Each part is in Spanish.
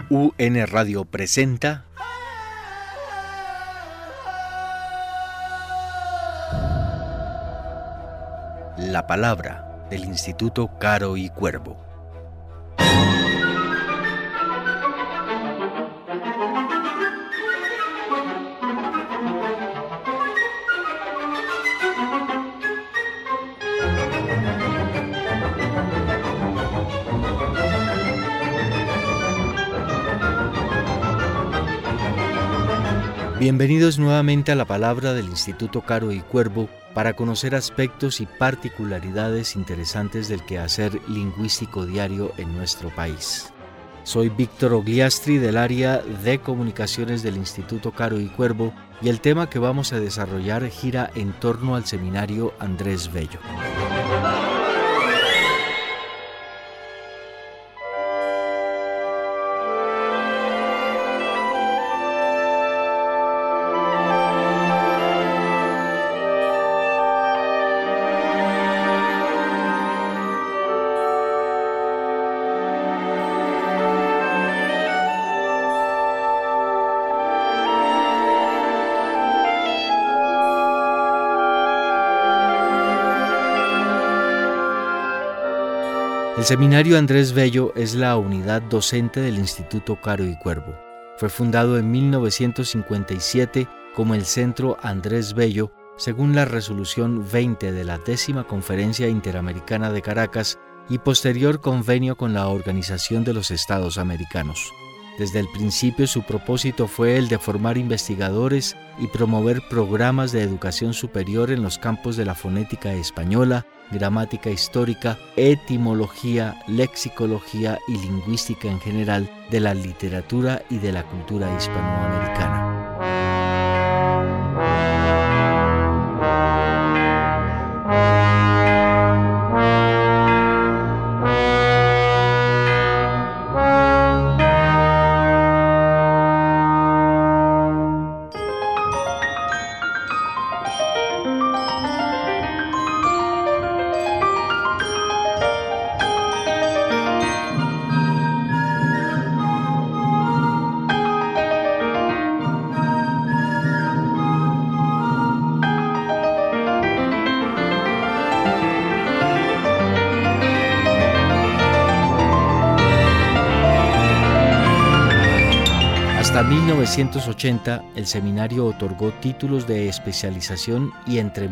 UN Radio presenta La Palabra del Instituto Caro y Cuervo. Bienvenidos nuevamente a La Palabra del Instituto Caro y Cuervo para conocer aspectos y particularidades interesantes del quehacer lingüístico diario en nuestro país. Soy Víctor Ogliastri del área de comunicaciones del Instituto Caro y Cuervo y el tema que vamos a desarrollar gira en torno al seminario Andrés Bello. El Seminario Andrés Bello es la unidad docente del Instituto Caro y Cuervo. Fue fundado en 1957 como el Centro Andrés Bello, según la Resolución 20 de la 10ª Conferencia Interamericana de Caracas y posterior convenio con la Organización de los Estados Americanos. Desde el principio su propósito fue el de formar investigadores y promover programas de educación superior en los campos de la fonética española, gramática histórica, etimología, lexicología y lingüística en general, de la literatura y de la cultura hispanoamericana. Hasta 1980, el seminario otorgó títulos de especialización y entre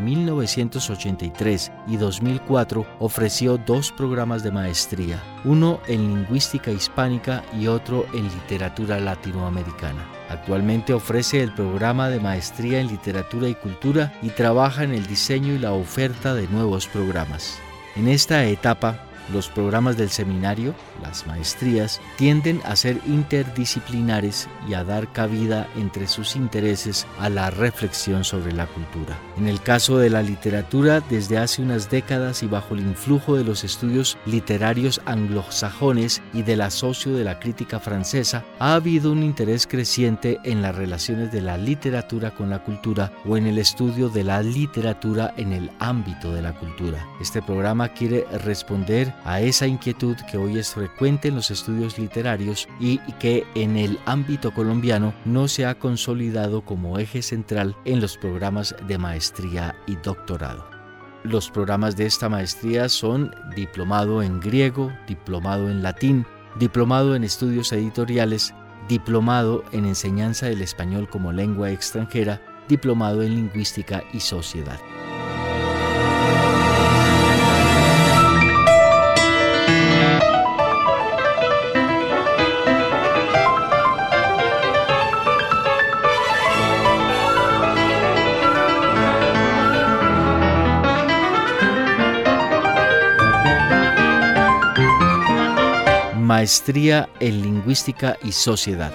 1983 y 2004 ofreció 2 programas de maestría, uno en lingüística hispánica y otro en literatura latinoamericana. Actualmente ofrece el programa de maestría en literatura y cultura y trabaja en el diseño y la oferta de nuevos programas. En esta etapa, los programas del seminario, las maestrías, tienden a ser interdisciplinares y a dar cabida entre sus intereses a la reflexión sobre la cultura. En el caso de la literatura, desde hace unas décadas y bajo el influjo de los estudios literarios anglosajones y del asocio de la crítica francesa, ha habido un interés creciente en las relaciones de la literatura con la cultura o en el estudio de la literatura en el ámbito de la cultura. Este programa quiere responder a esa inquietud que hoy es frecuente en los estudios literarios y que en el ámbito colombiano no se ha consolidado como eje central en los programas de maestría y doctorado. Los programas de esta maestría son diplomado en griego, diplomado en latín, diplomado en estudios editoriales, diplomado en enseñanza del español como lengua extranjera, diplomado en lingüística y sociedad. Maestría en Lingüística y Sociedad.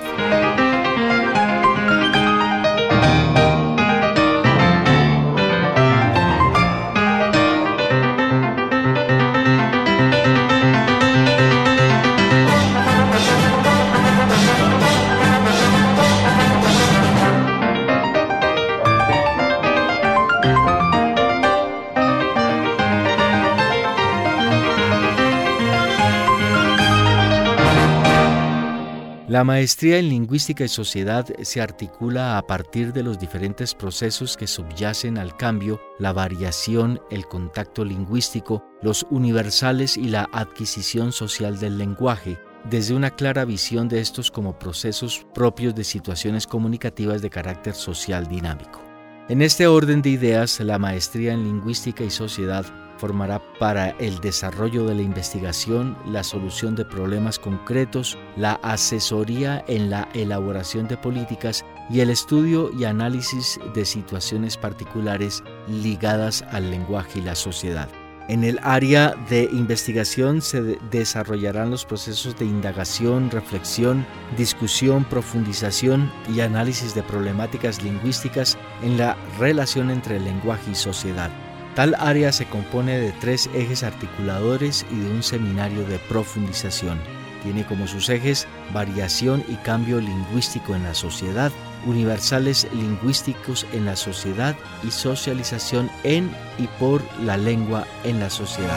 La maestría en lingüística y sociedad se articula a partir de los diferentes procesos que subyacen al cambio, la variación, el contacto lingüístico, los universales y la adquisición social del lenguaje, desde una clara visión de estos como procesos propios de situaciones comunicativas de carácter social dinámico. En este orden de ideas, la maestría en lingüística y sociedad formará para el desarrollo de la investigación, la solución de problemas concretos, la asesoría en la elaboración de políticas y el estudio y análisis de situaciones particulares ligadas al lenguaje y la sociedad. En el área de investigación se desarrollarán los procesos de indagación, reflexión, discusión, profundización y análisis de problemáticas lingüísticas en la relación entre el lenguaje y sociedad. Tal área se compone de 3 ejes articuladores y de un seminario de profundización. Tiene como sus ejes variación y cambio lingüístico en la sociedad, universales lingüísticos en la sociedad y socialización en y por la lengua en la sociedad.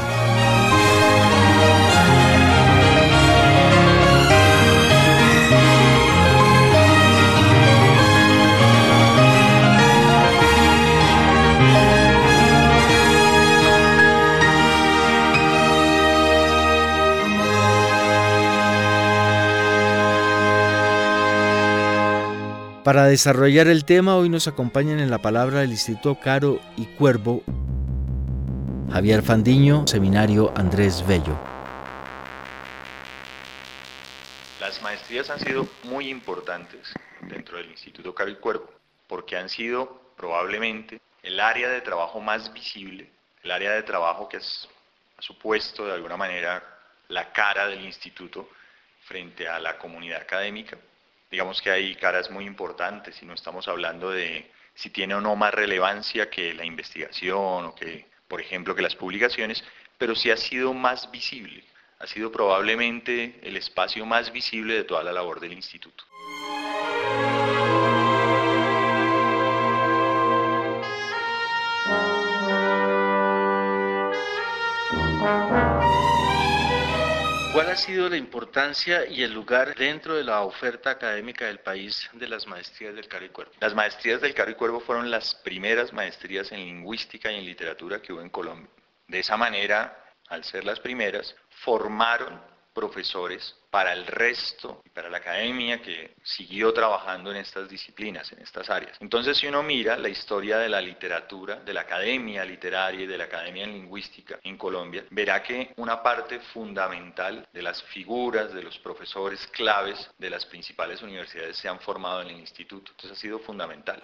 Para desarrollar el tema, hoy nos acompañan en la palabra del Instituto Caro y Cuervo, Javier Fandiño, Seminario Andrés Bello. Las maestrías han sido muy importantes dentro del Instituto Caro y Cuervo, porque han sido probablemente el área de trabajo más visible, el área de trabajo que ha supuesto de alguna manera la cara del instituto frente a la comunidad académica. Digamos que hay caras muy importantes y no estamos hablando de si tiene o no más relevancia que la investigación o que, por ejemplo, que las publicaciones, pero sí ha sido más visible, ha sido probablemente el espacio más visible de toda la labor del instituto. ¿Cuál ha sido la importancia y el lugar dentro de la oferta académica del país de las maestrías del Caro y Cuervo? Las maestrías del Caro y Cuervo fueron las primeras maestrías en lingüística y en literatura que hubo en Colombia. De esa manera, al ser las primeras, formaron profesores para el resto y para la academia que siguió trabajando en estas disciplinas, en estas áreas. Entonces, si uno mira la historia de la literatura, de la academia literaria y de la academia en lingüística en Colombia, verá que una parte fundamental de las figuras, de los profesores claves de las principales universidades se han formado en el instituto. Entonces, ha sido fundamental.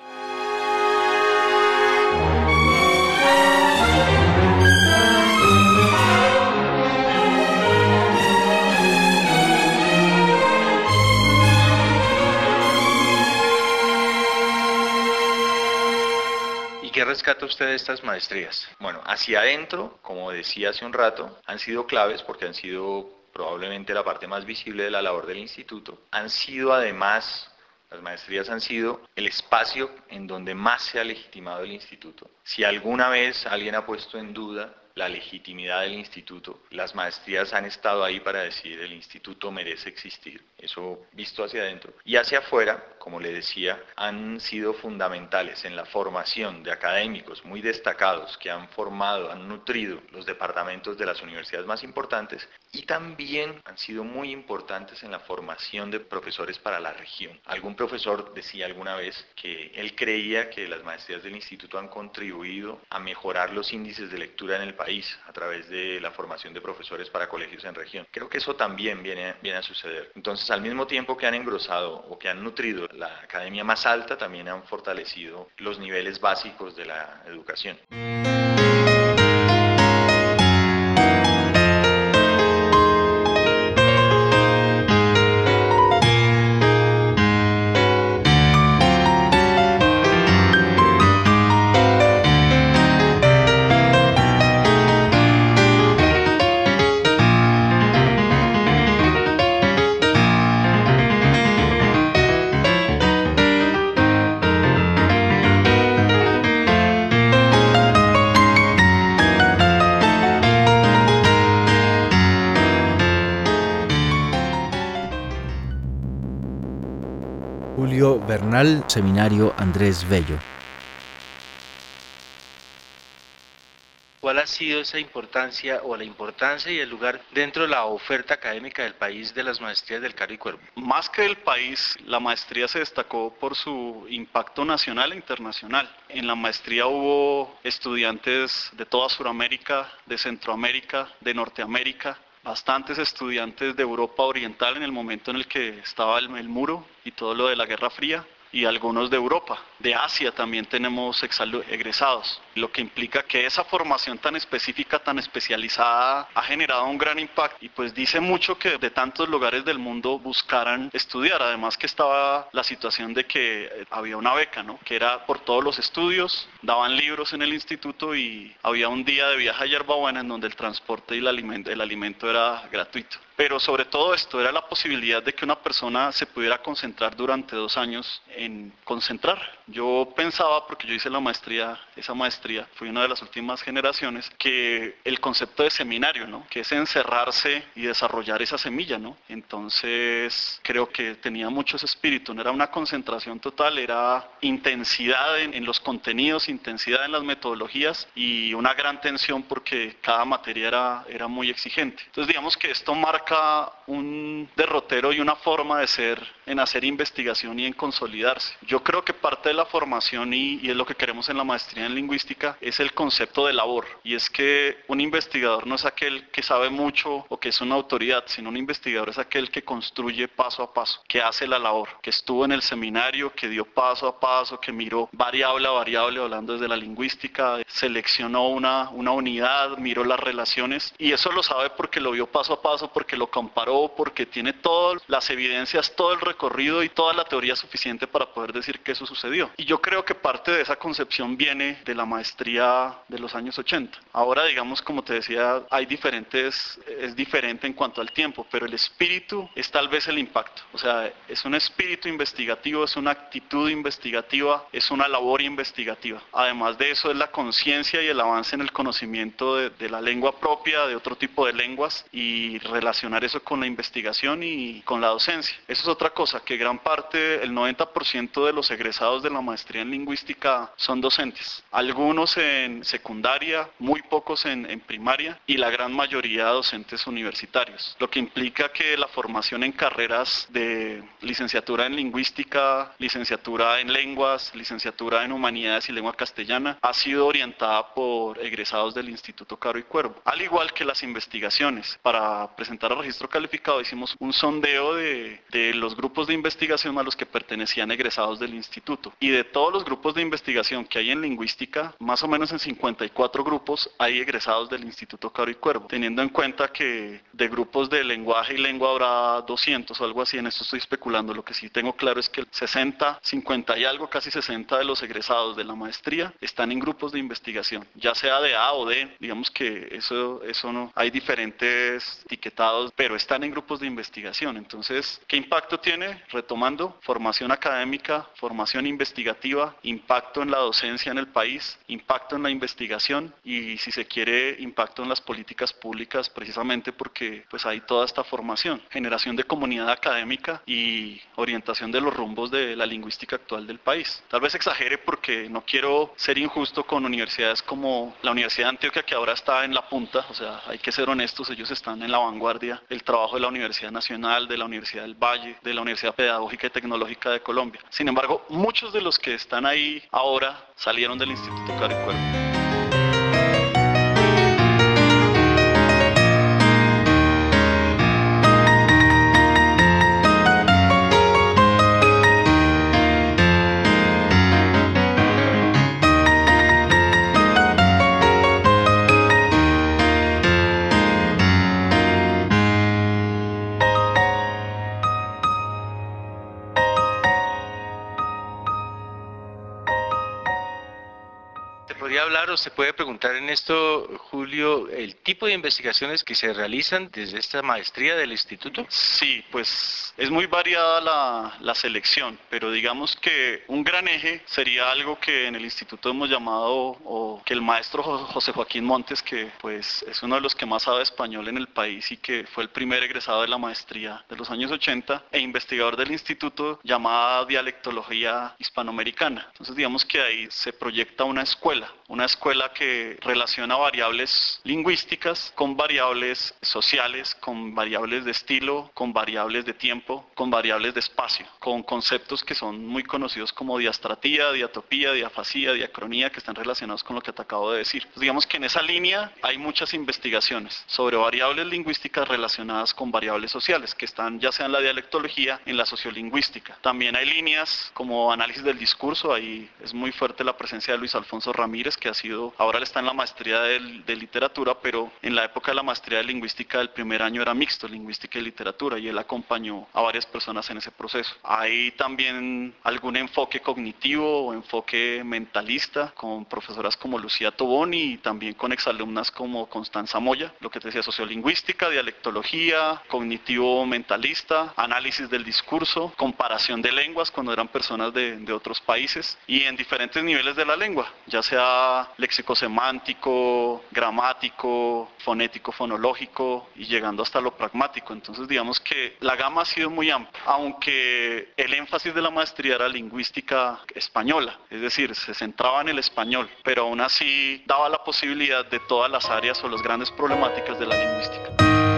¿Qué rescata usted de estas maestrías? Bueno, hacia adentro, como decía hace un rato, han sido claves porque han sido probablemente la parte más visible de la labor del instituto. Han sido además, las maestrías han sido el espacio en donde más se ha legitimado el instituto. Si alguna vez alguien ha puesto en duda la legitimidad del instituto, las maestrías han estado ahí para decir el instituto merece existir. Eso visto hacia adentro. Y hacia afuera, como le decía, han sido fundamentales en la formación de académicos muy destacados que han formado, han nutrido los departamentos de las universidades más importantes y también han sido muy importantes en la formación de profesores para la región. Algún profesor decía alguna vez que él creía que las maestrías del instituto han contribuido a mejorar los índices de lectura en el país a través de la formación de profesores para colegios en región. Creo que eso también viene a suceder. Entonces, al mismo tiempo que han engrosado o que han nutrido la academia más alta, también han fortalecido los niveles básicos de la educación. Julio Bernal, Seminario Andrés Bello. ¿Cuál ha sido esa importancia o la importancia y el lugar dentro de la oferta académica del país de las maestrías del Caro y Cuervo? Más que del país, la maestría se destacó por su impacto nacional e internacional. En la maestría hubo estudiantes de toda Sudamérica, de Centroamérica, de Norteamérica, bastantes estudiantes de Europa Oriental en el momento en el que estaba el muro y todo lo de la Guerra Fría, y algunos de Europa. De Asia también tenemos egresados, lo que implica que esa formación tan específica, tan especializada, ha generado un gran impacto y pues dice mucho que de tantos lugares del mundo buscaran estudiar. Además que estaba la situación de que había una beca, ¿no?, que era por todos los estudios, daban libros en el instituto y había un día de viaje a Yerbabuena en donde el transporte y el alimento era gratuito. Pero sobre todo esto era la posibilidad de que una persona se pudiera concentrar durante 2 años en concentrar. Yo pensaba, porque yo hice esa maestría, fui una de las últimas generaciones, que el concepto de seminario, ¿no?, que es encerrarse y desarrollar esa semilla, ¿no? Entonces creo que tenía mucho ese espíritu, no era una concentración total, era intensidad en los contenidos, intensidad en las metodologías y una gran tensión porque cada materia era muy exigente. Entonces digamos que esto marca un derrotero y una forma de ser en hacer investigación y en consolidarse. Yo creo que parte de la formación, y es lo que queremos en la maestría en lingüística, es el concepto de labor. Y es que un investigador no es aquel que sabe mucho o que es una autoridad, sino un investigador es aquel que construye paso a paso, que hace la labor, que estuvo en el seminario, que dio paso a paso, que miró variable a variable, hablando desde la lingüística, seleccionó una unidad, miró las relaciones, y eso lo sabe porque lo vio paso a paso, porque lo comparó, porque tiene todas las evidencias, todo el recorrido y toda la teoría suficiente para poder decir que eso sucedió. Y yo creo que parte de esa concepción viene de la maestría de los años 80. Ahora, digamos, como te decía, es diferente en cuanto al tiempo, pero el espíritu es tal vez el impacto. O sea, es un espíritu investigativo, es una actitud investigativa, es una labor investigativa. Además de eso, es la conciencia y el avance en el conocimiento de la lengua propia, de otro tipo de lenguas, y relacionar eso con la investigación y con la docencia. Eso es otra cosa, que gran parte, el 90% de los egresados de la maestría en lingüística son docentes. Algunos en secundaria, muy pocos en primaria y la gran mayoría docentes universitarios. Lo que implica que la formación en carreras de licenciatura en lingüística, licenciatura en lenguas, licenciatura en humanidades y lengua castellana ha sido orientada por egresados del Instituto Caro y Cuervo. Al igual que las investigaciones. Para presentar al registro calificado hicimos un sondeo de los grupos de investigación a los que pertenecían egresados del instituto, y de todos los grupos de investigación que hay en lingüística, más o menos en 54 grupos hay egresados del Instituto Caro y Cuervo, teniendo en cuenta que de grupos de lenguaje y lengua habrá 200 o algo así. En esto estoy especulando. Lo que sí tengo claro es que 50 y algo, casi 60 de los egresados de la maestría están en grupos de investigación, ya sea de A o D. Digamos que eso no, hay diferentes etiquetados, pero están en grupos de investigación. Entonces, ¿qué impacto tiene? Retomando, formación académica, formación investigativa, impacto en la docencia en el país, impacto en la investigación y, si se quiere, impacto en las políticas públicas, precisamente porque pues hay toda esta formación, generación de comunidad académica y orientación de los rumbos de la lingüística actual del país. Tal vez exagere porque no quiero ser injusto con universidades como la Universidad de Antioquia, que ahora está en la punta. O sea, hay que ser honestos, ellos están en la vanguardia. El trabajo de la Universidad Nacional, de la Universidad del Valle, de la Universidad Pedagógica y Tecnológica de Colombia. Sin embargo, muchos de los que están ahí ahora salieron del Instituto Caro y Cuervo. podría hablar o se puede preguntar en esto, Julio, el tipo de investigaciones que se realizan desde esta maestría del instituto? Sí, pues es muy variada la selección, pero digamos que un gran eje sería algo que en el instituto hemos llamado, o que el maestro José Joaquín Montes, que pues es uno de los que más sabe español en el país y que fue el primer egresado de la maestría de los años 80 e investigador del instituto, llamada dialectología hispanoamericana. Entonces digamos que ahí se proyecta una escuela que relaciona variables lingüísticas con variables sociales, con variables de estilo, con variables de tiempo, con variables de espacio, con conceptos que son muy conocidos como diastratía, diatopía, diafasía, diacronía, que están relacionados con lo que te acabo de decir. Entonces, digamos que en esa línea hay muchas investigaciones sobre variables lingüísticas relacionadas con variables sociales, que están ya sea en la dialectología, en la sociolingüística. También hay líneas como análisis del discurso, ahí es muy fuerte la presencia de Luis Alfonso Ramírez, que ahora él está en la maestría de literatura, pero en la época de la maestría de lingüística del primer año era mixto, lingüística y literatura, y él acompañó a varias personas en ese proceso. Hay también algún enfoque cognitivo o enfoque mentalista, con profesoras como Lucía Tobón y también con exalumnas como Constanza Moya, lo que te decía, sociolingüística, dialectología, cognitivo mentalista, análisis del discurso, comparación de lenguas cuando eran personas de otros países, y en diferentes niveles de la lengua, ya sea léxico-semántico, gramático, fonético, fonológico y llegando hasta lo pragmático. Entonces digamos que la gama ha sido muy amplia, aunque el énfasis de la maestría era lingüística española, es decir, se centraba en el español, pero aún así daba la posibilidad de todas las áreas o las grandes problemáticas de la lingüística.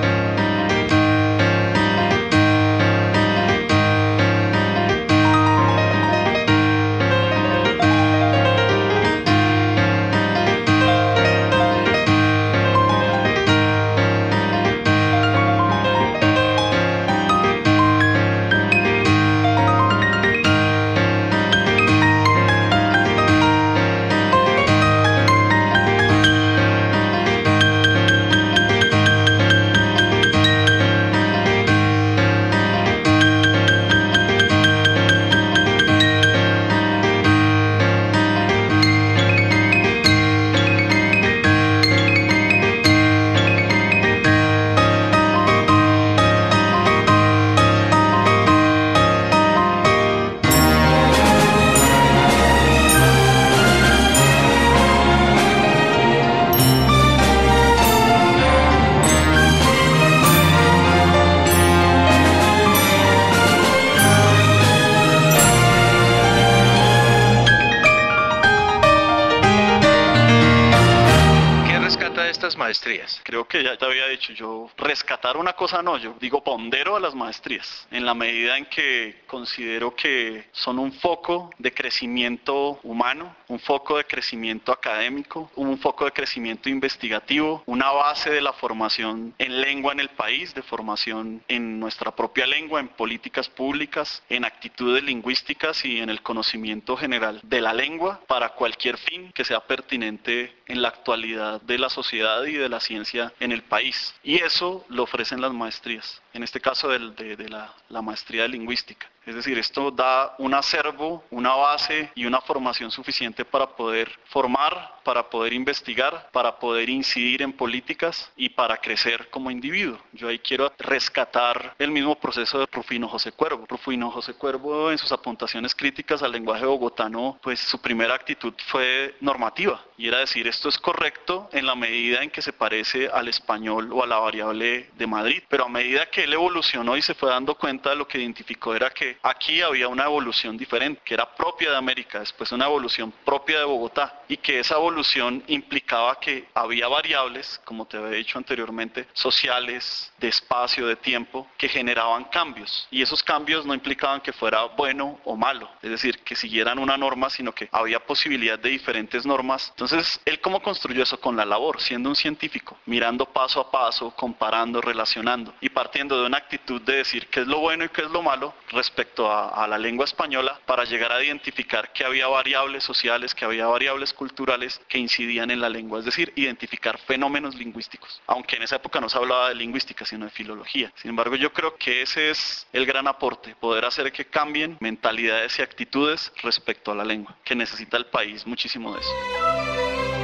Maestrías. Creo que ya te había dicho, yo rescatar una cosa no, yo digo pondero a las maestrías, en la medida en que considero que son un foco de crecimiento humano, un foco de crecimiento académico, un foco de crecimiento investigativo, una base de la formación en lengua en el país, de formación en nuestra propia lengua, en políticas públicas, en actitudes lingüísticas y en el conocimiento general de la lengua para cualquier fin que sea pertinente en la actualidad de la sociedad y de la ciencia en el país. Y eso lo ofrecen las maestrías, en este caso de la maestría de lingüística. Es decir, esto da un acervo, una base y una formación suficiente para poder formar, para poder investigar, para poder incidir en políticas y para crecer como individuo. Yo ahí quiero rescatar el mismo proceso de Rufino José Cuervo. Rufino José Cuervo, en sus apuntaciones críticas al lenguaje bogotano, pues su primera actitud fue normativa, y era decir, esto es correcto en la medida en que se parece al español o a la variable de Madrid. Pero a medida que él evolucionó y se fue dando cuenta, de lo que identificó era que aquí había una evolución diferente, que era propia de América, después una evolución propia de Bogotá, y que esa evolución implicaba que había variables, como te había dicho anteriormente, sociales, de espacio, de tiempo, que generaban cambios, y esos cambios no implicaban que fuera bueno o malo, es decir, que siguieran una norma, sino que había posibilidad de diferentes normas. Entonces, ¿él cómo construyó eso? Con la labor, siendo un científico, mirando paso a paso, comparando, relacionando, y partiendo de una actitud de decir qué es lo bueno y qué es lo malo respecto a la lengua española, para llegar a identificar que había variables sociales, que había variables culturales que incidían en la lengua, es decir, identificar fenómenos lingüísticos, aunque en esa época no se hablaba de lingüística, sino de filología. Sin embargo, yo creo que ese es el gran aporte, poder hacer que cambien mentalidades y actitudes respecto a la lengua, que necesita el país muchísimo de eso.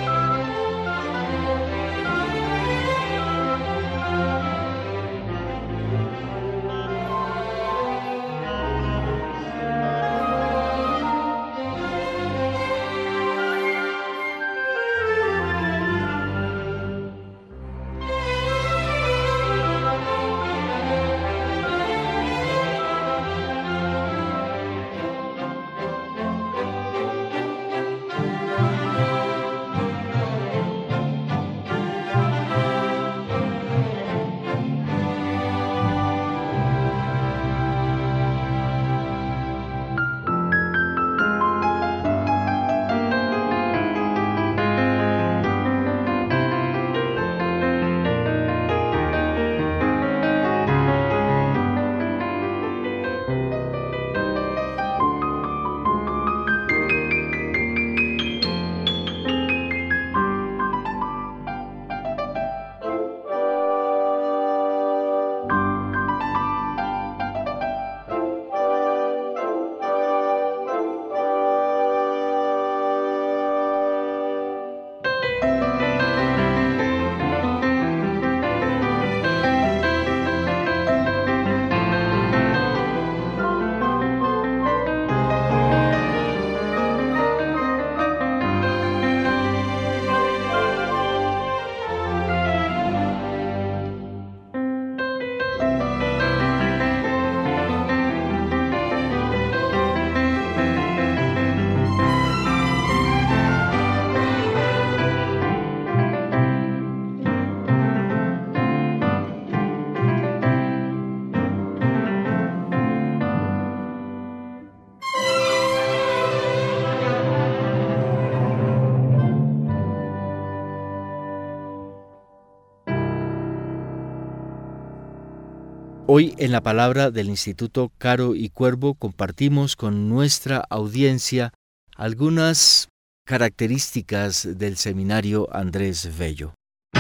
Hoy en la palabra del Instituto Caro y Cuervo compartimos con nuestra audiencia algunas características del Seminario Andrés Bello.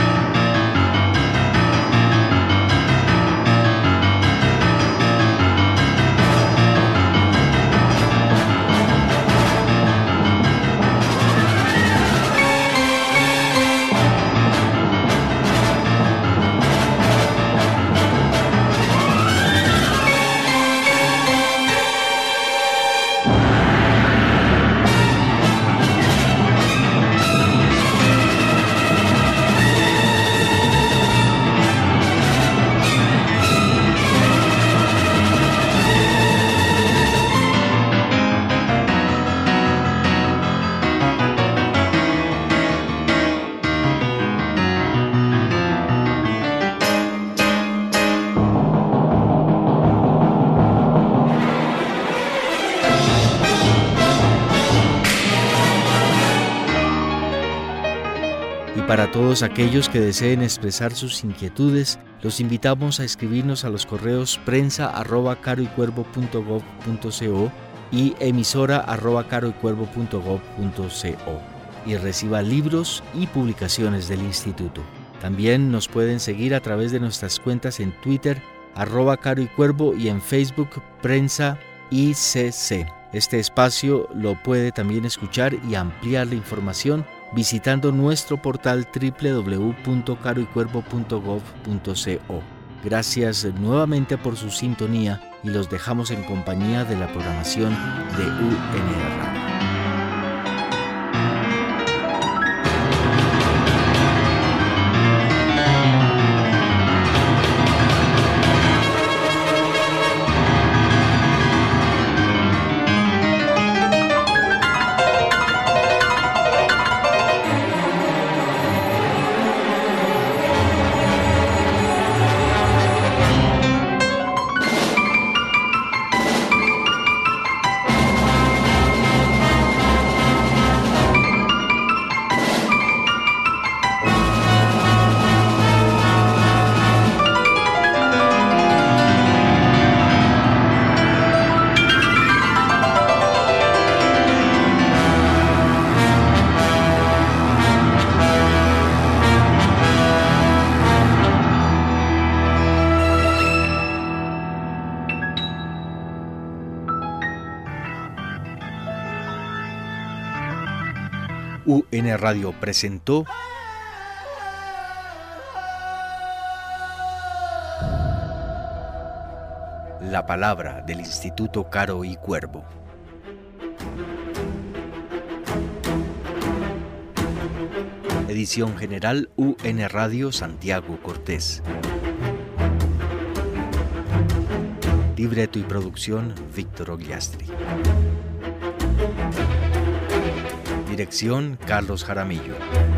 Para todos aquellos que deseen expresar sus inquietudes, los invitamos a escribirnos a los correos prensa@caroycuervo.gov.co y emisora@caroycuervo.gov.co y reciba libros y publicaciones del Instituto. También nos pueden seguir a través de nuestras cuentas en Twitter, @caroycuervo y en Facebook, Prensa ICC. Este espacio lo puede también escuchar y ampliar la información visitando nuestro portal www.caroycuervo.gov.co. Gracias nuevamente por su sintonía y los dejamos en compañía de la programación de UNR Radio. UN Radio presentó La palabra del Instituto Caro y Cuervo. Edición general UN Radio Santiago Cortés. Libreto y producción Víctor Ogliastri. Dirección Carlos Jaramillo.